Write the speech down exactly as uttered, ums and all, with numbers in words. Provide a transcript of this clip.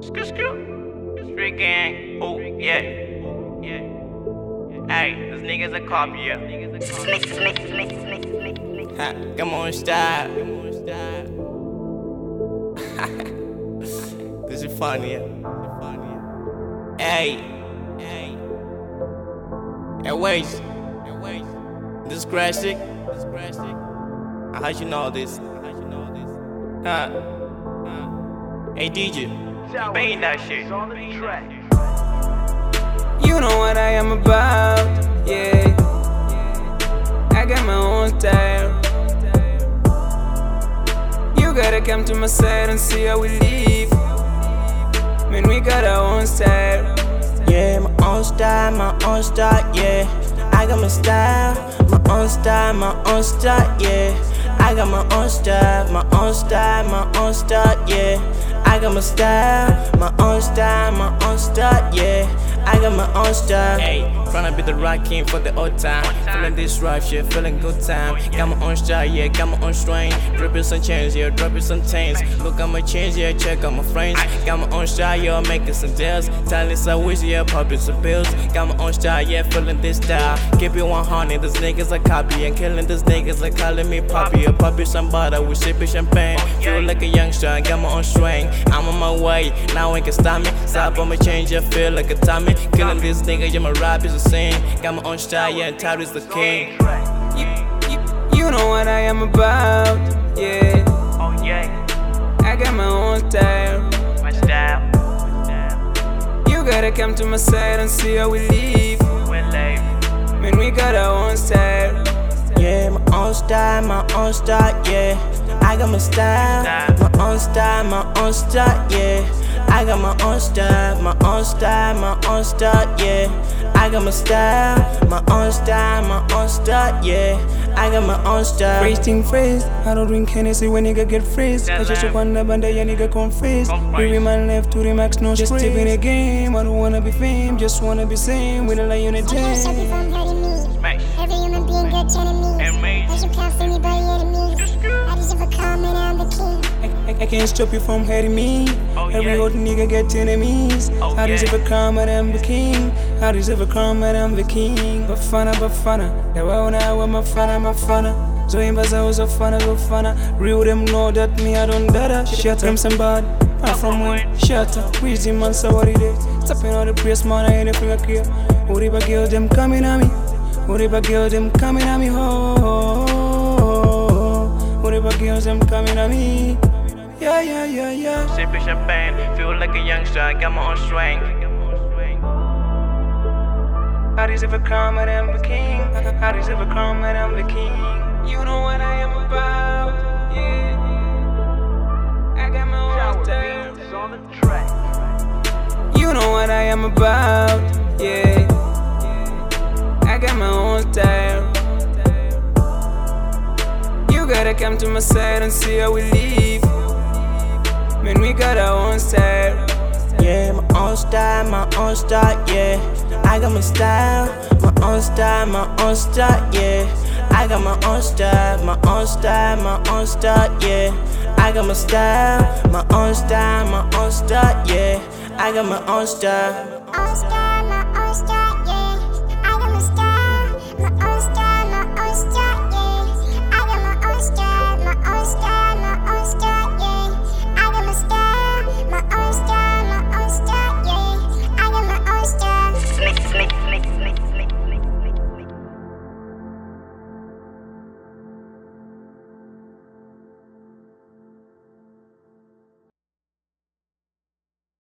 Skr skr. Street gang. Oh yeah. Yeah. Hey, this nigga's a copy, yeah. Snick, snick, snick, snick, snick, snick. Ha, come on, stop. This is funny, yeah. Hey. Hey. Hey, wait. This is Crashik. How'd you know this? Huh? Hey, D J. Bang that shit. You know what I am about, yeah. I got my own style. You gotta come to my side and see how we live. Man, we got our own style. Yeah, my own style, my own style, yeah. I got my style, my own style, my own style, yeah. I got my own style, my own style, my own style, yeah. I got my style, my own style, my own style, yeah. I got my own style. Hey, tryna be the rock king for the old time. Feeling this rough shit, feeling good time. Got my own style, yeah, got my own strain. Dripping some chains, yeah, dropping some chains. Look at my chains, yeah, check out my frames. Got my own style, yeah, making some deals. Talents I wish, yeah, popping some pills. Got my own style, yeah, feeling this style. Keep it one hundred, these niggas are copy. And killing these niggas like calling me poppy. A poppy somebody with sipping champagne. Feel like a youngster, got my own swing. I'm on my way, now ain't can stop me. Stop on my change, yeah, feel like a Tommy. Killing this nigga, yeah, my rap is the same. Got my own style, yeah, and Todd is the king. You, you, you know what I am about, yeah. Oh yeah, I got my own style. my style. You gotta come to my side and see how we live. We're late. Man, we got our own style. Yeah, my own style, my own style, yeah. I got my style, my own style, my own style, yeah. I got my own style, my own style, my own style, yeah. I got my style, my own style, my own style, yeah. I got my own style. Wasting phrase, I don't drink Hennessy when nigga get phrased. I just wonder banda ya nigga confess. Every man left to the max, no just tip in the game. I don't wanna be fame, just wanna be same with a lion in a I can't stop you from hurting me. Every human being got enemies. As you can't see anybody enemies. I just have a comment, I'm the king. I, I can't stop you from hating me. Oh, Every yeah. old nigga get enemies. Oh, I deserve yeah. a crown, but I'm the king. I deserve a crown, but I'm the king. Bafana, Bafana. The way when I wear my fana, my fana. So in Baza was a fana, go fana. Real them know that me, I don't dada. Shut them somebody. I'm from when? Shut up. With the man, so what it is. Tapping all the praise, man, I ain't a finger kill. Whatever girl, them coming at me. Whatever girl, them coming at me. Ho, ho, ho. Whatever girls, them coming at me. Yeah, yeah, yeah, yeah. Sipping champagne, feel like a youngster, I got my own swing. I deserve a crown, but I'm the king. I deserve a crown, but I'm the king. You know what I am about, yeah. I got my own style. You know what I am about, yeah. I got my own style. You gotta come to my side and see how we live. Man, we got our own style. Yeah, my own style, my own style, yeah. I got my style, my own style, my own style, yeah. I got my own style, my own style, my own style, yeah. I got my style, my own style, my own style, yeah. I got my own style. All star.